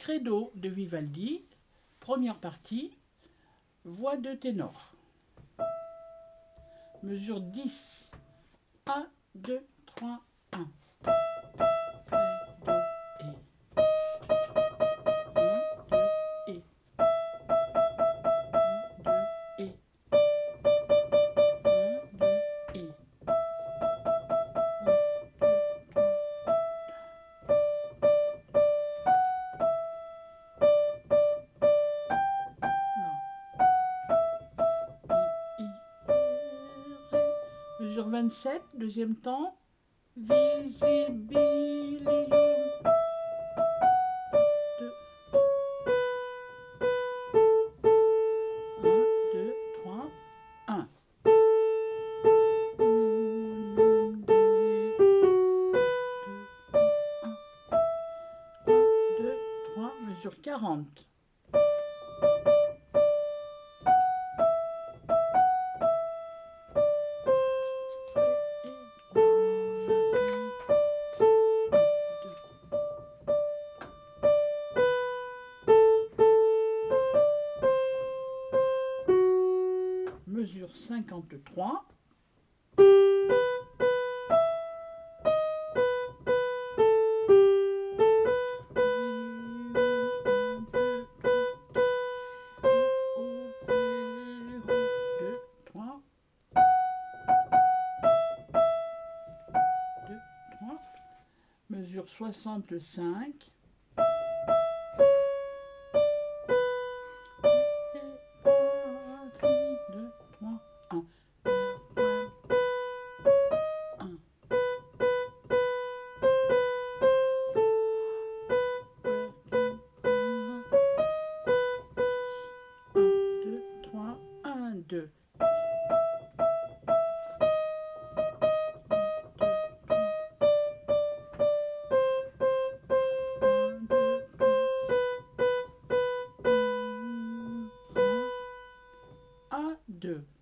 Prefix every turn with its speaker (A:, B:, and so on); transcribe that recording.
A: Credo de Vivaldi, première partie, voix de ténor. Mesure 10. 1, 2, 3, 1. Mesure 27, deuxième temps. Visibilium. 2. 1, 2, 3, 1. 2, 3, mesure 40. Mesure 53. Mesure 65. Deux.